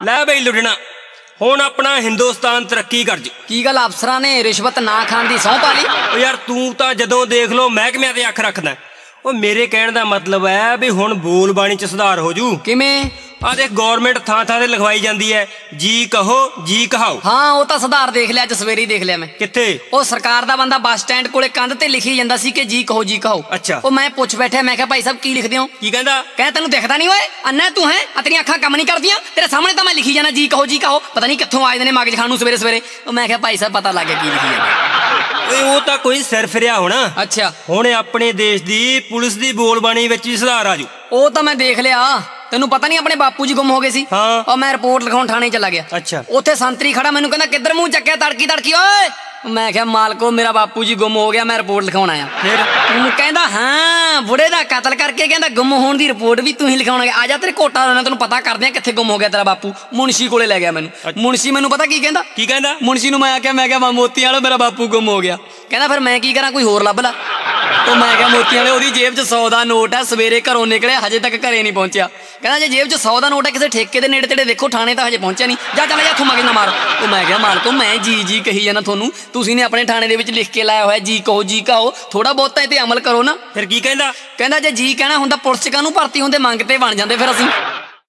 ਲੈ ਬਈ ਲੁੱਟਣਾ ਹੁਣ ਆਪਣਾ ਹਿੰਦੁਸਤਾਨ ਤਰੱਕੀ ਕਰ ਜੂ। ਕੀ ਗੱਲ ਅਫਸਰਾਂ ਨੇ ਰਿਸ਼ਵਤ ਨਾ ਖਾਣ ਦੀ ਸਹੁੰ ਪਾ ਲਈ? ਉਹ ਯਾਰ ਤੂੰ ਤਾਂ ਜਦੋਂ ਦੇਖ ਲੋ ਮਹਿਕਮਿਆਂ ਤੇ ਅੱਖ ਰੱਖਦਾ। ਉਹ ਮੇਰੇ ਕਹਿਣ ਦਾ ਮਤਲਬ ਹੈ ਵੀ ਹੁਣ ਬੋਲ ਬਾਣੀ ਚ ਸੁਧਾਰ ਹੋ ਜੂ। ਕਿਵੇਂ? ਆ ਦੇਖ ਗੌਰਮੈਂਟ ਥਾਂ ਥਾਂ ਤੇ ਲਿਖਵਾਈ ਜਾਂਦੀ ਹੈ ਜੀ ਕਹੋ ਜੀ ਕਹਾਓ। ਹਾਂ ਉਹ ਤਾਂ ਸੁਧਾਰ ਦੇਖ ਲਿਆ, ਅੱਜ ਸਵੇਰੇ ਹੀ ਦੇਖ ਲਿਆ ਮੈਂ। ਕਿੱਥੇ? ਉਹ ਸਰਕਾਰ ਦਾ ਬੰਦਾ ਬੱਸ ਸਟੈਂਡ ਕੋਲੇ ਕੰਧ ਤੇ ਲਿਖੀ ਜਾਂਦਾ ਸੀ ਕਿ ਜੀ ਕਹੋ ਜੀ ਕਹਾਓ। ਅੱਛਾ। ਉਹ ਮੈਂ ਪੁੱਛ ਬੈਠਿਆ, ਮੈਂ ਕਿਹਾ ਭਾਈ ਸਾਹਿਬ ਕੀ ਲਿਖਦੇ ਹੋ? ਕੀ ਕਹਿੰਦਾ? ਕਹਿੰਦਾ ਤੈਨੂੰ ਦਿਖਦਾ ਨਹੀਂ ਓਏ, ਅੰਨਾ ਤੂੰ ਹੈ, ਤੇਰੀਆਂ ਅੱਖਾਂ ਕੰਮ ਨਹੀਂ ਕਰਦੀਆਂ, ਤੇਰੇ ਸਾਹਮਣੇ ਤਾਂ ਮੈਂ ਲਿਖੀ ਜਾਣਾ ਜੀ ਕਹੋ ਜੀ ਕਹਾਓ। ਪਤਾ ਨਹੀਂ ਕਿੱਥੋਂ ਆਏ ਨੇ ਮਗਜ ਖਾਣ ਨੂੰ ਸਵੇਰੇ ਸਵੇਰੇ। ਉਹ ਮੈਂ ਕਿਹਾ ਭਾਈ ਸਾਹਿਬ ਪਤਾ ਲੱਗ ਗਿਆ ਕੀ ਲਿਖੀ ਜਾਂਦਾ। ਓਏ ਉਹ ਤਾਂ ਕੋਈ ਸਿਰ ਫਿਰਿਆ ਹੋਣਾ। ਅੱਛਾ। ਹੁਣ ਆਪਣੇ ਦੇਸ਼ ਦੀ ਪੁਲਿਸ ਦੀ ਬੋਲ ਬਾਣੀ ਵਿੱਚ ਵੀ ਸੁਧਾਰ ਆ ਜੂ। ਉਹ ਤਾਂ ਮੈਂ ਦੇਖ ਲਿਆ। ਤੈਨੂੰ ਪਤਾ ਨਹੀਂ ਆਪਣੇ ਬਾਪੂ ਜੀ ਗੁੰਮ ਹੋ ਗਏ ਸੀ? ਹਾਂ। ਉਹ ਮੈਂ ਰਿਪੋਰਟ ਲਿਖਾਉਣ ਥਾਣੇ ਚਲਾ ਗਿਆ। ਅੱਛਾ। ਉੱਥੇ ਸੰਤਰੀ ਖੜਾ, ਮੈਨੂੰ ਕਹਿੰਦਾ ਕਿੱਧਰ ਮੂੰਹ ਚੱਕਿਆ ਤੜਕੀ ਤੜਕੀ ਓਏ। ਮੈਂ ਕਿਹਾ ਮਾਲਕੋ ਮੇਰਾ ਬਾਪੂ ਜੀ ਗੁੰਮ ਹੋ ਗਿਆ, ਮੈਂ ਰਿਪੋਰਟ ਲਿਖਾਉਣ ਆਇਆ। ਫਿਰ ਉਹਨੂੰ ਕਹਿੰਦਾ ਹਾਂ ਬੁੜੇ ਦਾ ਕਤਲ ਕਰਕੇ ਕਹਿੰਦਾ ਗੁੰਮ ਹੋਣ ਦੀ ਰਿਪੋਰਟ ਵੀ ਤੂੰ ਹੀ ਲਿਖਾਉਣਾ। ਆ ਜਾ ਤੇਰੇ ਕੋਟਾ ਦੇਣਾ, ਤੈਨੂੰ ਪਤਾ ਕਰਦੇ ਆ ਕਿੱਥੇ ਗੁੰਮ ਹੋ ਗਿਆ ਤੇਰਾ ਬਾਪੂ। ਮੁਨਸ਼ੀ ਕੋਲੇ ਲੈ ਗਿਆ ਮੈਨੂੰ। ਮੁਨਸ਼ੀ ਮੈਨੂੰ ਪਤਾ ਕੀ ਕਹਿੰਦਾ? ਕੀ ਕਹਿੰਦਾ? ਮੁਨਸ਼ੀ ਨੂੰ ਮੈਂ ਕਿਹਾ ਮੋਤੀਆਂ ਵਾਲੋ ਮੇਰਾ ਬਾਪੂ ਗੁੰਮ ਹੋ ਗਿਆ। ਕਹਿੰਦਾ ਫਿਰ ਮੈਂ ਕੀ ਕਰਾਂ, ਕੋਈ ਹੋਰ ਲੱਭ ਲਾ। ਉਹ ਮੈਂ ਕਿਹਾ ਮੋਤੀਆਂ ਵਾਲੇ ਉਹਦੀ ਜੇਬ 'ਚ 100 ਦਾ ਨੋਟ ਹੈ, ਸਵੇਰੇ ਘਰੋਂ ਨਿਕਲਿਆ ਹਜੇ ਤੱਕ ਘਰੇ ਨਹੀਂ ਪਹੁੰਚਿਆ। ਕਹਿੰਦਾ ਜੇ ਜੇਬ 'ਚ 100 ਦਾ ਨੋਟ ਹੈ ਕਿਸੇ ਠੇਕੇ ਦੇ ਨੇੜੇ ਤੇੜੇ ਦੇਖੋ, ਥਾਣੇ ਤਾਂ ਹਜੇ ਪਹੁੰਚਿਆ ਨਹੀਂ, ਜਾ ਚੱਲ ਜਾ ਇੱਥੋਂ ਮਗਜ ਨਾ ਮਾਰ। ਉਹ ਮੈਂ ਕਿਹਾ ਮਾਲਕੋ ਮੈਂ ਜੀ ਕਹੀ ਜਾਂਦਾ ਤੁਹਾਨੂੰ, ਤੁਸੀਂ ਨੇ ਆਪਣੇ ਥਾਣੇ ਦੇ ਵਿੱਚ ਲਿਖ ਕੇ ਲਾਇਆ ਹੋਇਆ ਜੀ ਕਹੋ ਜੀ ਕਹਾਓ, ਥੋੜਾ ਬਹੁਤਾ ਇਹ ਤੇ ਅਮਲ ਕਰੋ ਨਾ। ਫਿਰ ਕੀ ਕਹਿੰਦਾ? ਕਹਿੰਦਾ ਜੇ ਜੀ ਕਹਿਣਾ ਹੁੰਦਾ ਪੁਲਿਸ 'ਚ ਕਾਹਨੂੰ ਭਰਤੀ ਹੁੰਦੇ, ਮੰਗ ਤੇ ਬਣ ਜਾਂਦੇ ਫਿਰ ਅਸੀਂ।